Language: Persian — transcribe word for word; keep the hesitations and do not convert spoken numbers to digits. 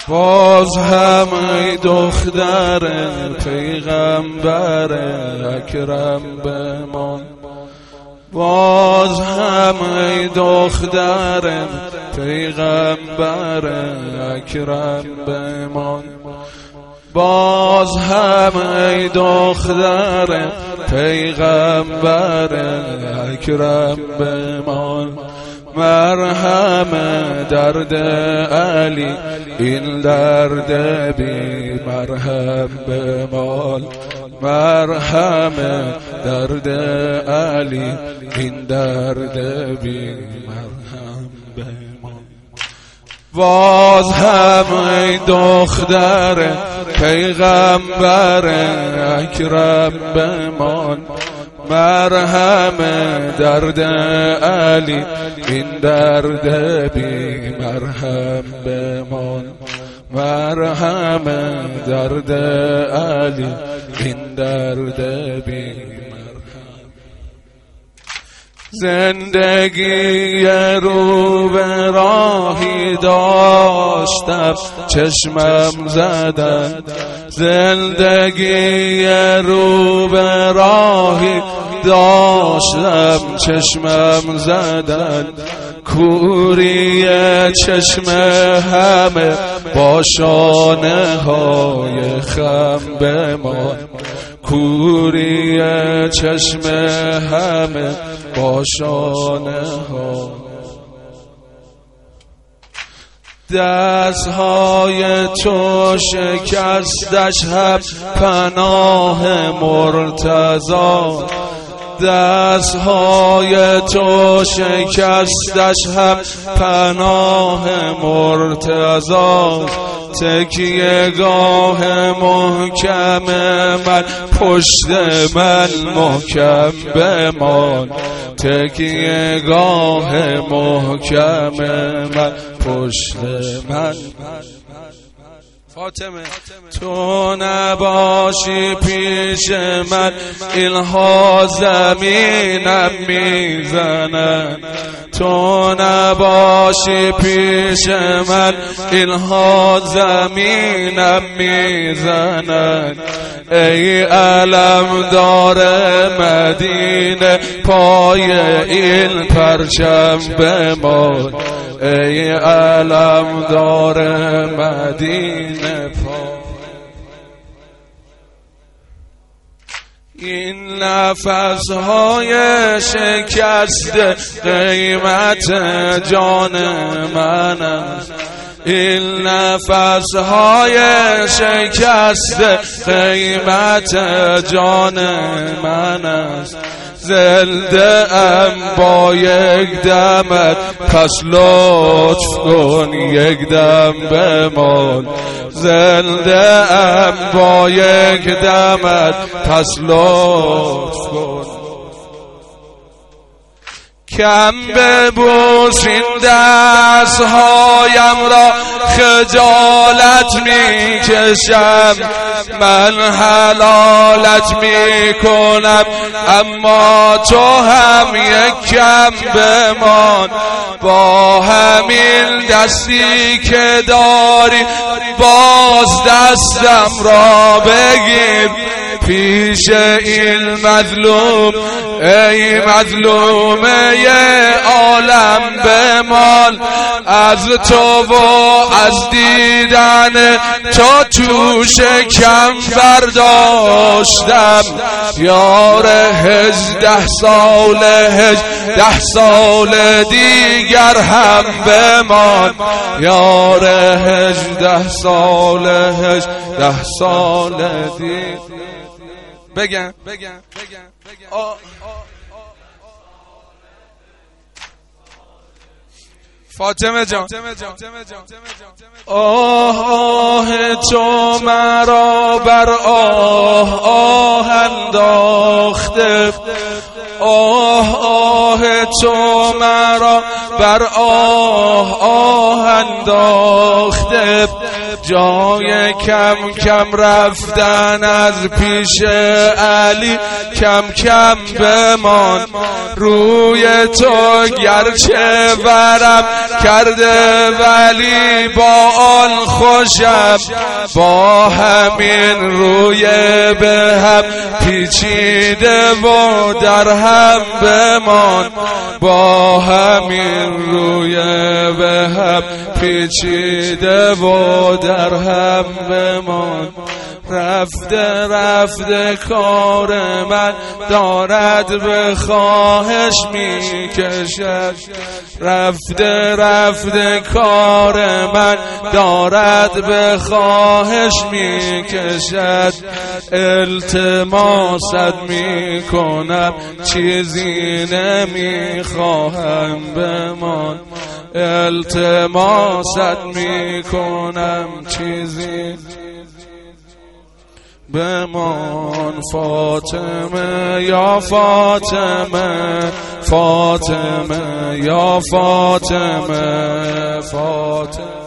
باز هم ای دختر پیغمبر اکرم بمان، باز هم ای دختر پیغمبر اکرم بمان، باز هم ای دختر پیغمبر اکرم بمان. مرهم درد علی این درد بی مرهم بمان، مرهم درد علی این درد بی مرهم بمان. باز هم ای دختر پیغمبر اکرم بمان، مرهم درد علی این درد بی مرهم بمان، مرهم درد علی این درد بی مرهم. زندگی رو به راهی داشتم چشمم زدن، زندگی رو به راهی داشتم چشمم زدن، کوری چشم همه با شانه های خم بمان، کوری چشم همه با شانه ها. دستهای تو شکستش هم پناه مرتضی، دستهای تو شکستش هم پناه مرتضی، تکیه گاه محکم من پشت من محکم بمان، تکیه گاه محکم من پشت من. فاطمه تو نباشی پیش من اینها زمینم میزنن، تو نباشی پیش من اینها زمینم میزنن. ای علمدار مدینه پای این پرچم بمان، ای علمدار مدینه پای این نفسهای شکسته قیمت جان من است، این نفسهای شکسته قیمت جان من است. زنده ام با یک دمت پس لطف کن یک دم بمان، زنده ام با یک دمت پس لطف کن. کم ببوس این دستهایم را خجالت می کشم، من حلالت می کنم اما تو هم یک کم بمان. با همین دستی که داری باز دستم را بگیر پیش این مظلوم، ای مظلومه عالم بمان. از تو و از دیدن تو تو شکم برداشتم، یار هجده سال هجده سال دیگر هم بمان، یار هجده سال هجده سال دیگر. بگم بگم فاطمه جان، آه آه تو مرا بر آه آه انداخته، آه آه تو مرا بر آه آه انداخته، جای کم کم رفتن از پیش علی کم کم بمان. روی تو گرچه ورم کرده ولی با آن خوشم، با همین روی به هم پیچیده و در هم بمان. با همین روی به هم پیچیده و در هم بمان. رفته رفته کار من دارد به خواهش می کشد، رفته رفته کار من دارد به خواهش می کشد. التماست می کنم چیزی نمی خواهم بمان، التماست می کنم چیزی بمان. فاطمه یا فاطمه، فاطمه یا فاطمه، فاطمه